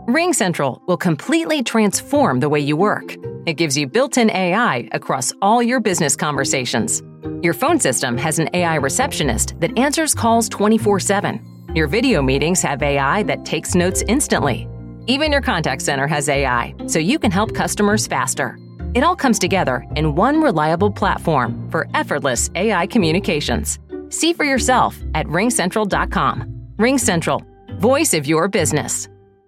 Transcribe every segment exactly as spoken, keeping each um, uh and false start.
RingCentral will completely transform the way you work. It gives you built-in A I across all your business conversations. Your phone system has an A I receptionist that answers calls twenty-four seven. Your video meetings have A I that takes notes instantly. Even your contact center has A I, so you can help customers faster. It all comes together in one reliable platform for effortless A I communications. See for yourself at ring central dot com. RingCentral, voice of your business.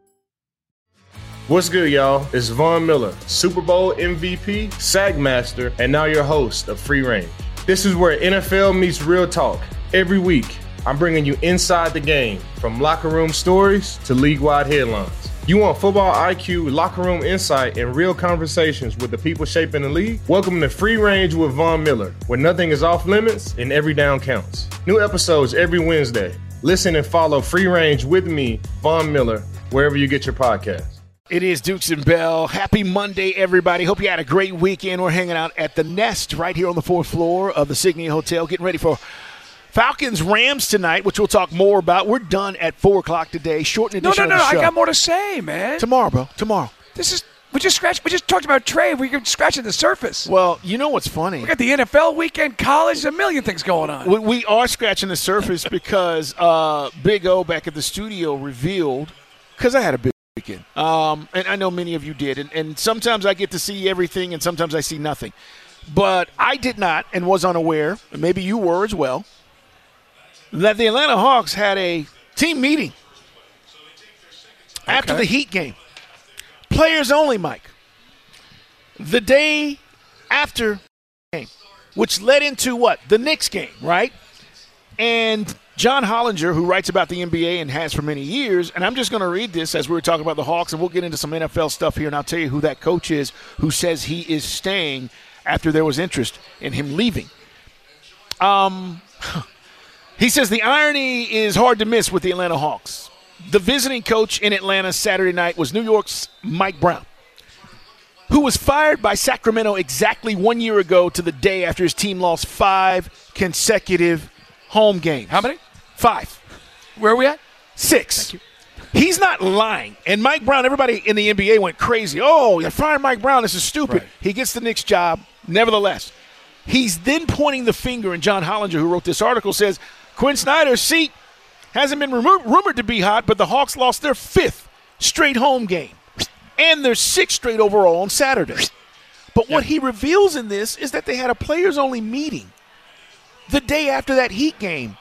What's good, y'all? It's Von Miller, Super Bowl M V P, SAG Master, and now your host of Free Range. This is where N F L meets real talk. Every week, I'm bringing you inside the game, from locker room stories to league-wide headlines. You want football I Q, locker room insight, and real conversations with the people shaping the league? Welcome to Free Range with Von Miller, where nothing is off limits and every down counts. New episodes every Wednesday. Listen and follow Free Range with me, Von Miller, wherever you get your podcasts. It is Dukes and Bell. Happy Monday, everybody. Hope you had a great weekend. We're hanging out at the Nest right here on the fourth floor of the Signia Hotel, getting ready for Falcons-Rams tonight, which we'll talk more about. We're done at four o'clock today. Short edition No, no, no. of the show. I got more to say, man. Tomorrow, bro. Tomorrow. This is we just scratched. We just talked about Trey. We're scratching the surface. Well, you know what's funny? We got the N F L weekend, college, a million things going on. We, we are scratching the surface because uh, Big O back at the studio revealed, because I had a big weekend, um, and I know many of you did, and, and sometimes I get to see everything and sometimes I see nothing. But I did not and was unaware, and maybe you were as well, that the Atlanta Hawks had a team meeting after Okay. the Heat game. Players only, Mike. The day after the game, which led into what? The Knicks game, right? And John Hollinger, who writes about the N B A and has for many years, and I'm just going to read this as we were talking about the Hawks, and we'll get into some N F L stuff here, and I'll tell you who that coach is who says he is staying after there was interest in him leaving. Um, he says the irony is hard to miss with the Atlanta Hawks. The visiting coach in Atlanta Saturday night was New York's Mike Brown, who was fired by Sacramento exactly one year ago to the day after his team lost five consecutive home games. How many? Five. Where are we at? Six. He's not lying. And Mike Brown, everybody in the N B A went crazy. Oh, you're firing Mike Brown. This is stupid. Right. He gets the Knicks job. Nevertheless, he's then pointing the finger, and John Hollinger, who wrote this article, says Quinn Snyder's seat hasn't been rumored, rumored to be hot, but the Hawks lost their fifth straight home game and their sixth straight overall on Saturday. But what he reveals in this is that they had a players-only meeting the day after that Heat game.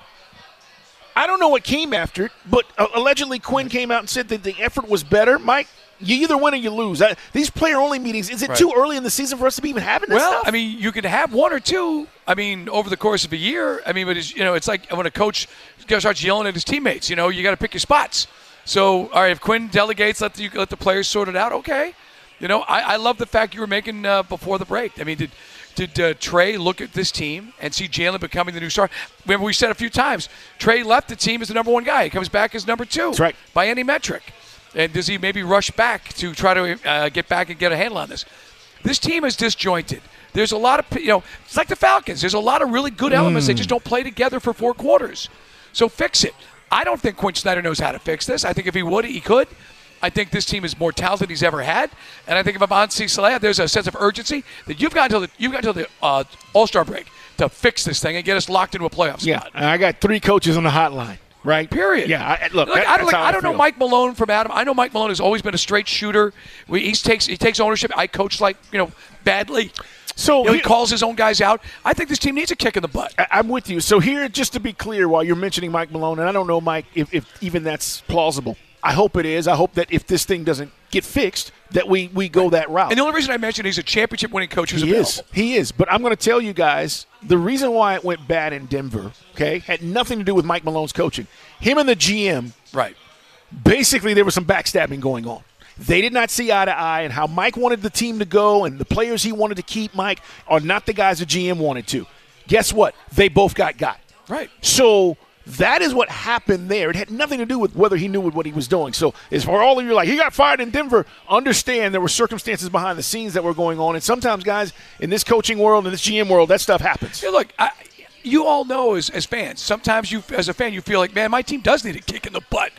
I don't know what came after it, but uh, allegedly Quinn came out and said that the effort was better. Mike, you either win or you lose. I, these player-only meetings, is it Right. too early in the season for us to be even having this Well, stuff? I mean, you could have one or two. I mean, over the course of a year. I mean, but it's, you know, it's like when a coach starts yelling at his teammates. You know, you got to pick your spots. So, all right, if Quinn delegates, let the, let the players sort it out. Okay. You know, I, I love the fact you were making uh, before the break. I mean, did did uh, Trey look at this team and see Jalen becoming the new star? Remember, we said a few times, Trey left the team as the number one guy. He comes back as number two. That's right. By any metric. And does he maybe rush back to try to uh, get back and get a handle on this? This team is disjointed. There's a lot of, you know, it's like the Falcons. There's a lot of really good elements. They just don't play together for four quarters. So fix it. I don't think Quinn Snyder knows how to fix this. I think if he would, he could. I think this team is more talented than he's ever had. And I think if I'm on C. Saleh, there's a sense of urgency that you've got until the, you've got until the uh, All-Star break to fix this thing and get us locked into a playoff spot. yeah, and I got three coaches on the hotline, right? Period. Yeah, I, look, Look, that, I don't, that's like, how I don't know feel. Mike Malone from Adam. I know Mike Malone has always been a straight shooter. We, he takes he takes ownership. I coach like you know badly. So You know, he here- calls his own guys out. I think this team needs a kick in the butt. I- I'm with you. So here, just to be clear, while you're mentioning Mike Malone, and I don't know, Mike, if, if even that's plausible. I hope it is. I hope that if this thing doesn't get fixed, that we, we go that route. And the only reason I mentioned he's a championship-winning coach who's He available. is. He is. But I'm going to tell you guys, the reason why it went bad in Denver, okay, had nothing to do with Mike Malone's coaching. Him and the G M, Right. basically there was some backstabbing going on. They did not see eye to eye, and how Mike wanted the team to go and the players he wanted to keep, Mike, are not the guys the G M wanted to. Guess what? They both got got. Right. So that is what happened there. It had nothing to do with whether he knew what he was doing. So as for all of you like, he got fired in Denver, understand there were circumstances behind the scenes that were going on. And sometimes, guys, in this coaching world, in this G M world, that stuff happens. Hey, look, I, you all know as, as fans, sometimes you, as a fan, you feel like, man, my team does need a kick in the butt. Look,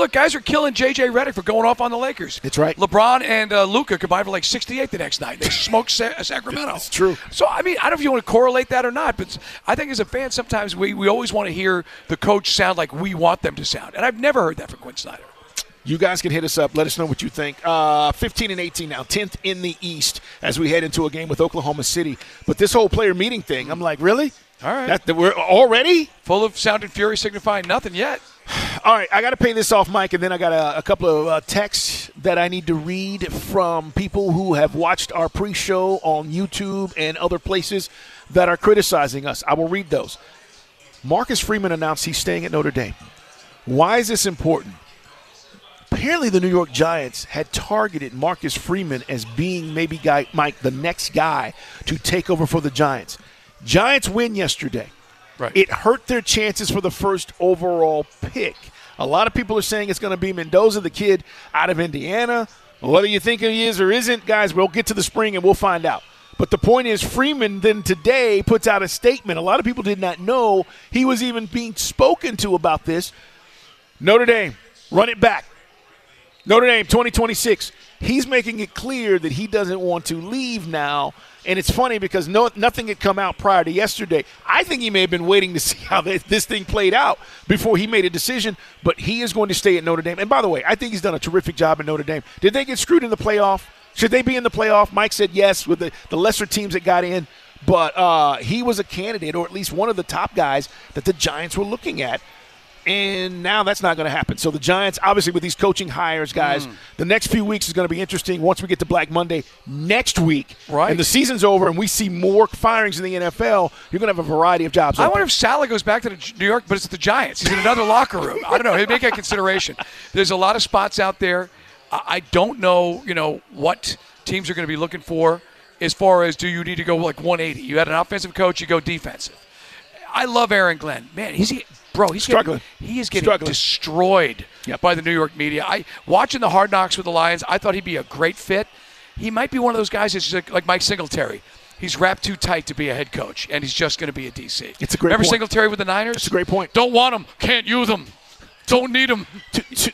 Look, guys are killing J J Redick for going off on the Lakers. That's right. LeBron and uh, Luka combined for like sixty-eight the next night. They smoked Sa- Sacramento. That's true. So, I mean, I don't know if you want to correlate that or not, but I think as a fan, sometimes we, we always want to hear the coach sound like we want them to sound. And I've never heard that from Quinn Snyder. You guys can hit us up. Let us know what you think. Uh, fifteen and eighteen now, tenth in the East as we head into a game with Oklahoma City. But this whole player meeting thing, I'm like, really? All right. That, that we're already? Full of sound and fury signifying nothing yet. All right, I got to pay this off, Mike, and then I got a, a couple of uh, texts that I need to read from people who have watched our pre-show on YouTube and other places that are criticizing us. I will read those. Marcus Freeman announced he's staying at Notre Dame. Why is this important? Apparently the New York Giants had targeted Marcus Freeman as being maybe, guy, Mike, the next guy to take over for the Giants. Giants win yesterday. Right. It hurt their chances for the first overall pick. A lot of people are saying it's going to be Mendoza, the kid out of Indiana. Whether you think he is or isn't, guys, we'll get to the spring and we'll find out. But the point is, Freeman then today puts out a statement. A lot of people did not know he was even being spoken to about this. Notre Dame, run it back. Notre Dame, twenty twenty-six. He's making it clear that he doesn't want to leave now. And it's funny because no, nothing had come out prior to yesterday. I think he may have been waiting to see how this, this thing played out before he made a decision. But he is going to stay at Notre Dame. And by the way, I think he's done a terrific job at Notre Dame. Did they get screwed in the playoff? Should they be in the playoff? Mike said yes with the, the lesser teams that got in. But uh, he was a candidate, or at least one of the top guys that the Giants were looking at. And now that's not going to happen. So the Giants, obviously with these coaching hires, guys, mm. the next few weeks is going to be interesting once we get to Black Monday next week. Right. And the season's over and we see more firings in the N F L. You're going to have a variety of jobs. I open. wonder if Saleh goes back to the New York, but it's the Giants. He's in another locker room. I don't know. He'd make that consideration. There's a lot of spots out there. I don't know, you know, what teams are going to be looking for as far as do you need to go like one eighty. You had an offensive coach, you go defensive. I love Aaron Glenn. Man, he's bro, he's struggling. Getting, he is getting struggling. destroyed yep. by the New York media. I watching the Hard Knocks with the Lions, I thought he'd be a great fit. He might be one of those guys that's like, like Mike Singletary. He's wrapped too tight to be a head coach, and he's just going to be a D C. It's a great Remember point. Singletary with the Niners? It's a great point. Don't want him. Can't use him. Don't need him. Too, too,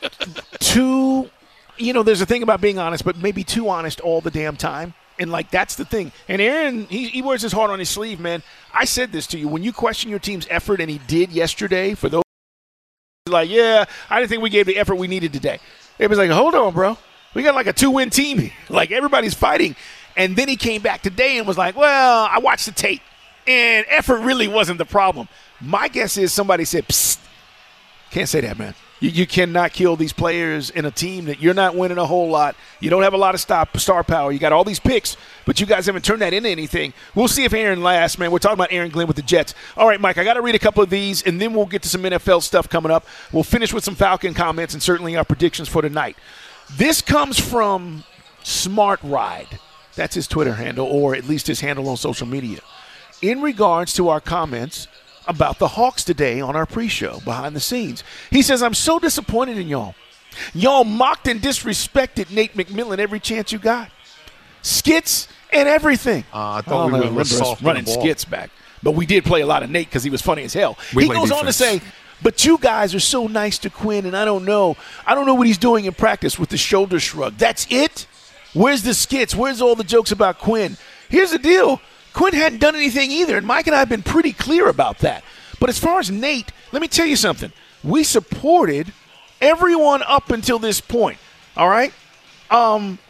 too, you know, there's a thing about being honest, but maybe too honest all the damn time. And, like, that's the thing. And Aaron, he, he wears his heart on his sleeve, man. I said this to you. When you question your team's effort, and he did yesterday, for those like, yeah, I didn't think we gave the effort we needed today. It was like, hold on, bro. We got like a two-win team. Like, everybody's fighting. And then he came back today and was like, well, I watched the tape, and effort really wasn't the problem. My guess is somebody said, psst, can't say that, man. You, you cannot kill these players in a team that you're not winning a whole lot. You don't have a lot of star, star power. You got all these picks, but you guys haven't turned that into anything. We'll see if Aaron lasts, man. We're talking about Aaron Glenn with the Jets. All right, Mike, I got to read a couple of these, and then we'll get to some N F L stuff coming up. We'll finish with some Falcon comments and certainly our predictions for tonight. This comes from Smart Ride. That's his Twitter handle, or at least his handle on social media. In regards to our comments about the Hawks today on our pre-show, behind the scenes. He says, I'm so disappointed in y'all. Y'all mocked and disrespected Nate McMillan every chance you got. Skits and everything. Uh, I thought I we know, were soft running the ball. skits back. But we did play a lot of Nate because he was funny as hell. We he play goes on to defense. say, but you guys are so nice to Quinn, and I don't know. I don't know what he's doing in practice with the shoulder shrug. That's it? Where's the skits? Where's all the jokes about Quinn? Here's the deal. Quinn hadn't done anything either, and Mike and I have been pretty clear about that. But as far as Nate, let me tell you something. We supported everyone up until this point, all right? Um,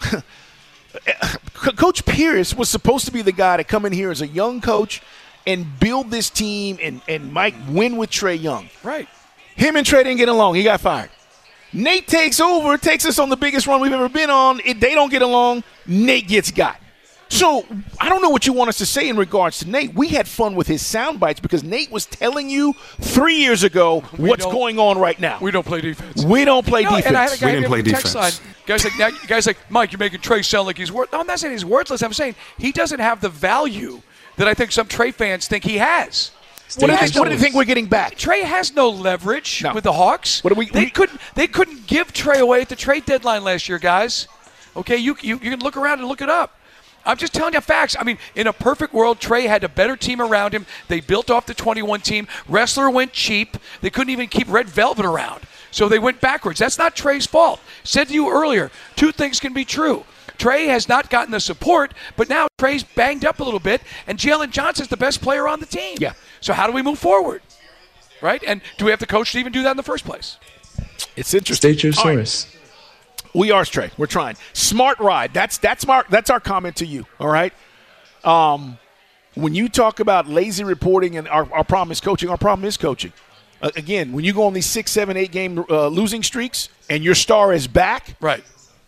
Coach Pierce was supposed to be the guy to come in here as a young coach and build this team and, and Mike win with Trae Young. Right. Him and Trae didn't get along. He got fired. Nate takes over, takes us on the biggest run we've ever been on. If they don't get along, Nate gets got. So I don't know what you want us to say in regards to Nate. We had fun with his sound bites because Nate was telling you three years ago We what's don't- going on right now. We don't play defense. We don't play No, and I had a defense. guy We didn't here play on the text defense. line. Guys like, now, guys like, Mike, you're making Trey sound like he's worth. No, I'm not saying he's worthless. I'm saying he doesn't have the value that I think some Trey fans think he has. What do, He you has think, what do no- you think we're getting back? Trey has no leverage No. with the Hawks. What do we- they we- couldn't. They couldn't give Trey away at the trade deadline last year, guys. Okay, you you, you can look around and look it up. I'm just telling you facts. I mean, in a perfect world, Trey had a better team around him. They built off the twenty-one team. Wrestler went cheap. They couldn't even keep Red Velvet around. So they went backwards. That's not Trey's fault. Said to you earlier, two things can be true. Trey has not gotten the support, but now Trey's banged up a little bit, and Jalen Johnson's the best player on the team. Yeah. So how do we move forward? Right? And do we have the coach to even do that in the first place? It's interesting. State your source. Right. We are, Trey. We're trying. Smart ride. That's that's our, that's our comment to you, all right? Um, when you talk about lazy reporting and our, our problem is coaching, our problem is coaching. Uh, again, when you go on these six, seven, eight game uh, losing streaks and your star is back. Right.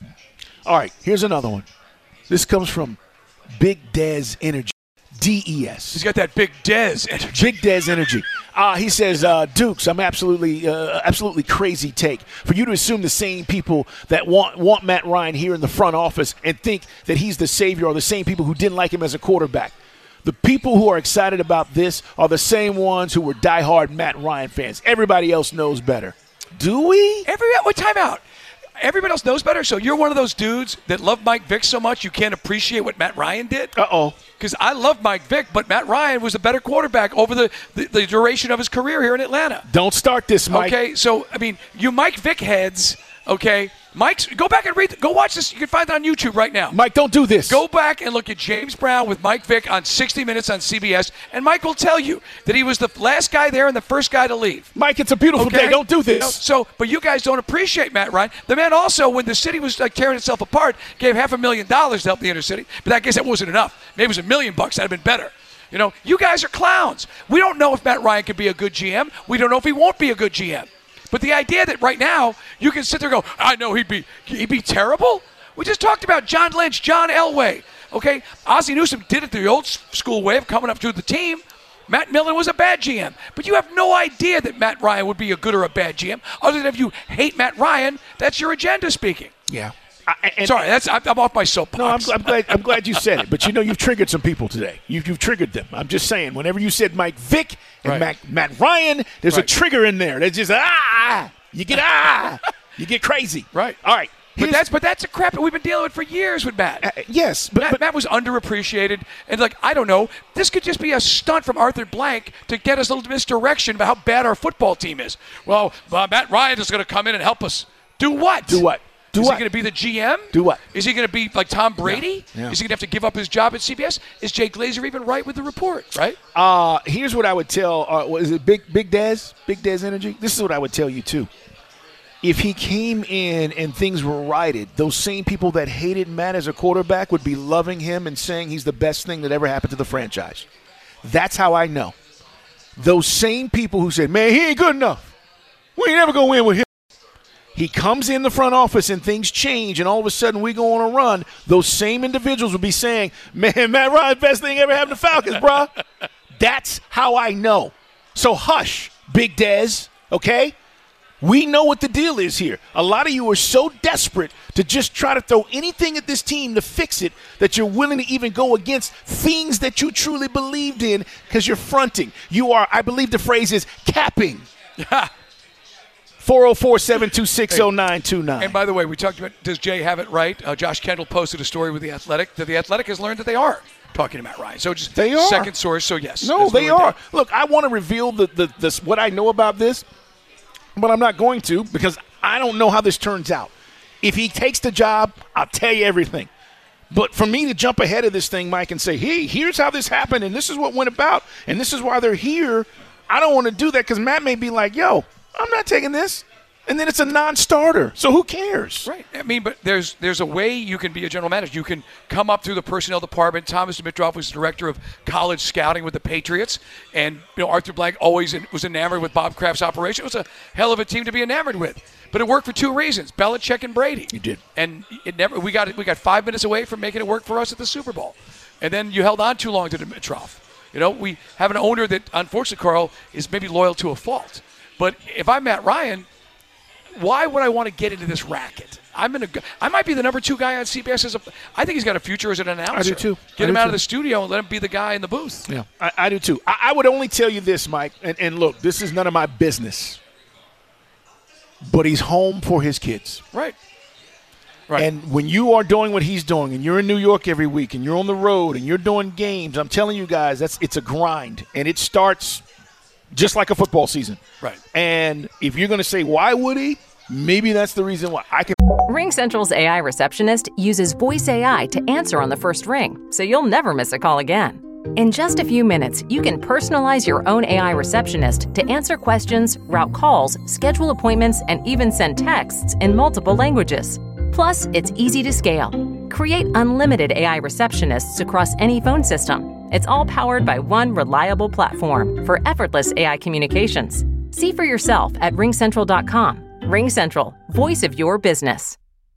All right, here's another one. This comes from Big Dez Energy, D E S. He's got that Big Dez energy. Big Dez Energy. Uh, he says, uh, Dukes, I'm absolutely uh, absolutely crazy take for you to assume the same people that want, want Matt Ryan here in the front office and think that he's the savior are the same people who didn't like him as a quarterback. The people who are excited about this are the same ones who were diehard Matt Ryan fans. Everybody else knows better. Do we? Every what time out? Everybody else knows better, so you're one of those dudes that love Mike Vick so much you can't appreciate what Matt Ryan did? Uh-oh. Because I love Mike Vick, but Matt Ryan was a better quarterback over the, the, the duration of his career here in Atlanta. Don't start this, Mike. Okay, so, I mean, you Mike Vick heads, okay, Mike's, go back and read, go watch this. You can find it on YouTube right now. Mike, don't do this. Go back and look at James Brown with Mike Vick on sixty minutes on C B S, and Mike will tell you that he was the last guy there and the first guy to leave. Mike, it's a beautiful Okay? day. Don't do this. You know, so, but you guys don't appreciate Matt Ryan. The man also, when the city was like tearing itself apart, gave half a million dollars to help the inner city. But I guess that wasn't enough. Maybe it was a million bucks. That'd have been better. You know, you guys are clowns. We don't know if Matt Ryan can be a good G M. We don't know if he won't be a good G M. But the idea that right now you can sit there and go, I know he'd be he'd be terrible. We just talked about John Lynch, John Elway. Okay, Ozzie Newsome did it the old school way of coming up to the team. Matt Millen was a bad G M. But you have no idea that Matt Ryan would be a good or a bad G M. Other than if you hate Matt Ryan, that's your agenda speaking. Yeah. I, and, Sorry, that's I'm, I'm off my soapbox. No, I'm, I'm glad. I'm glad you said it. But you know, you've triggered some people today. You've, you've triggered them. I'm just saying. Whenever you said Mike Vick and Right. Matt, Matt Ryan, there's Right. a trigger in there. There's just ah, you get ah, you get crazy. Right. All right. But Here's- that's but that's a crap that we've been dealing with for years with Matt. uh, yes, but, Matt, but Matt was underappreciated, and like I don't know, this could just be a stunt from Arthur Blank to get us a little misdirection about how bad our football team is. Well, uh, Matt Ryan is going to come in and help us. Do what? do what? Do is what? he going to be the G M? Do what? Is he going to be like Tom Brady? Yeah. Yeah. Is he going to have to give up his job at C B S? Is Jay Glazer even right with the report? Right? Uh, here's what I would tell. Uh, what is it Big Big Dez? Big Dez Energy. This is what I would tell you too. If he came in and things were righted, those same people that hated Matt as a quarterback would be loving him and saying he's the best thing that ever happened to the franchise. That's how I know. Those same people who said, man, he ain't good enough. We ain't never going to win with him. He comes in the front office and things change, and all of a sudden we go on a run. Those same individuals would be saying, man, Matt Ryan, best thing ever happened to Falcons, bruh. That's how I know. So hush, Big Dez, okay? We know what the deal is here. A lot of you are so desperate to just try to throw anything at this team to fix it that you're willing to even go against things that you truly believed in because you're fronting. You are, I believe the phrase is, capping. four oh four, seven two six, oh nine two nine. And by the way, we talked about, does Jay have it right? Uh, Josh Kendall posted a story with The Athletic that The Athletic has learned that they are talking to Matt Ryan. So just They are. second source, so yes. No, there's they no are. doubt. Look, I want to reveal the, the this what I know about this, but I'm not going to because I don't know how this turns out. If he takes the job, I'll tell you everything. But for me to jump ahead of this thing, Mike, and say, hey, here's how this happened, and this is what went about, and this is why they're here, I don't want to do that because Matt may be like, yo, I'm not taking this. And then it's a non-starter. So who cares? Right. I mean, but there's there's a way you can be a general manager. You can come up through the personnel department. Thomas Dimitroff was director of college scouting with the Patriots. And, you know, Arthur Blank always was enamored with Bob Kraft's operation. It was a hell of a team to be enamored with. But it worked for two reasons, Belichick and Brady. You did. And it never. We got we got five minutes away from making it work for us at the Super Bowl. And then you held on too long to Dimitroff. You know, we have an owner that, unfortunately, Carl, is maybe loyal to a fault. But if I'm Matt Ryan, why would I want to get into this racket? I'm in a. I might be the number two guy on C B S as a. I think he's got a future as an announcer. I do too. Get I him do out too. of the studio and let him be the guy in the booth. Yeah, I, I do too. I, I would only tell you this, Mike, and, and look, this is none of my business. But he's home for his kids. Right. Right. And when you are doing what he's doing, and you're in New York every week, and you're on the road, and you're doing games, I'm telling you guys, that's it's a grind, and it starts just like a football season. Right. And if you're going to say, why would he? Maybe that's the reason why. I can. RingCentral's A I receptionist uses voice A I to answer on the first ring, so you'll never miss a call again. In just a few minutes, you can personalize your own A I receptionist to answer questions, route calls, schedule appointments, and even send texts in multiple languages. Plus, it's easy to scale. Create unlimited A I receptionists across any phone system. It's all powered by one reliable platform for effortless A I communications. See for yourself at ring central dot com. RingCentral, voice of your business.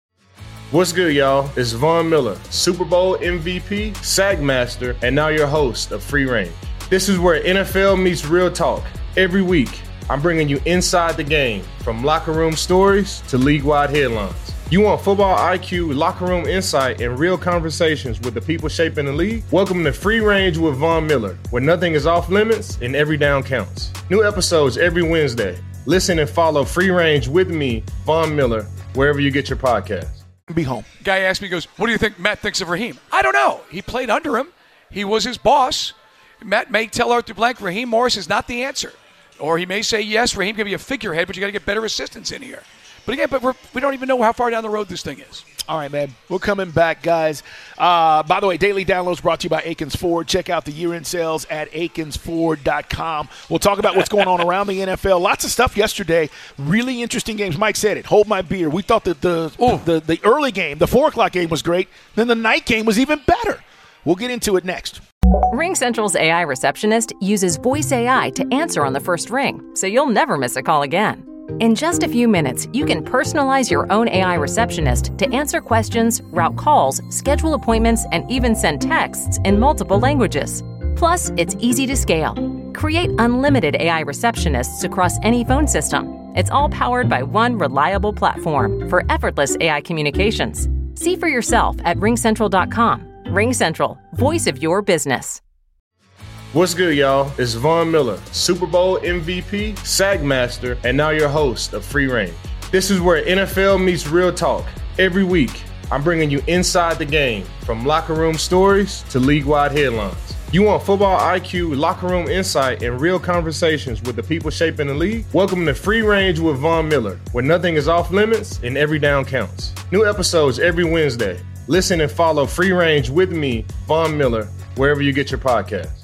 What's good, y'all? It's Von Miller, Super Bowl M V P, SAG Master, and now your host of Free Range. This is where N F L meets real talk. Every week, I'm bringing you inside the game, from locker room stories to league-wide headlines. You want football I Q, locker room insight, and real conversations with the people shaping the league? Welcome to Free Range with Von Miller, where nothing is off limits and every down counts. New episodes every Wednesday. Listen and follow Free Range with me, Von Miller, wherever you get your podcasts. Be home. Guy asked me, goes, what do you think Matt thinks of Raheem? I don't know. He played under him. He was his boss. Matt may tell Arthur Blank Raheem Morris is not the answer. Or he may say, yes, Raheem can be a figurehead, but you got to get better assistants in here. But again, but we're, we don't even know how far down the road this thing is. All right, man. We're coming back, guys. Uh, by the way, Daily Downloads brought to you by Akins Ford. Check out the year-end sales at akins ford dot com. We'll talk about what's going on around the N F L. Lots of stuff yesterday. Really interesting games. Mike said it. Hold my beer. We thought that the, the, the early game, the four o'clock game was great. Then the night game was even better. We'll get into it next. RingCentral's A I receptionist uses voice A I to answer on the first ring, so you'll never miss a call again. In just a few minutes, you can personalize your own A I receptionist to answer questions, route calls, schedule appointments, and even send texts in multiple languages. Plus, it's easy to scale. Create unlimited A I receptionists across any phone system. It's all powered by one reliable platform for effortless A I communications. See for yourself at ring central dot com. RingCentral, voice of your business. What's good, y'all? It's Von Miller, Super Bowl M V P, SAG Master, and now your host of Free Range. This is where N F L meets real talk. Every week, I'm bringing you inside the game, from locker room stories to league-wide headlines. You want football I Q, locker room insight, and real conversations with the people shaping the league? Welcome to Free Range with Von Miller, where nothing is off limits and every down counts. New episodes every Wednesday. Listen and follow Free Range with me, Von Miller, wherever you get your podcasts.